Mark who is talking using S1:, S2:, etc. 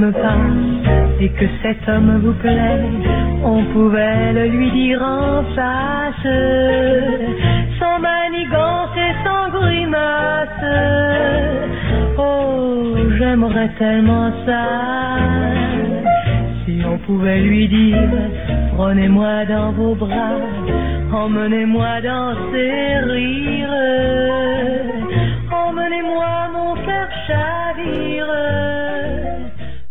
S1: me passe et que cet homme vous plaît, on pouvait le lui dire en face, sans manigance et sans grimace. Oh, j'aimerais tellement ça, si on pouvait lui dire, prenez-moi dans vos bras, emmenez-moi danser, rire, emmenez-moi, mon cœur chavire.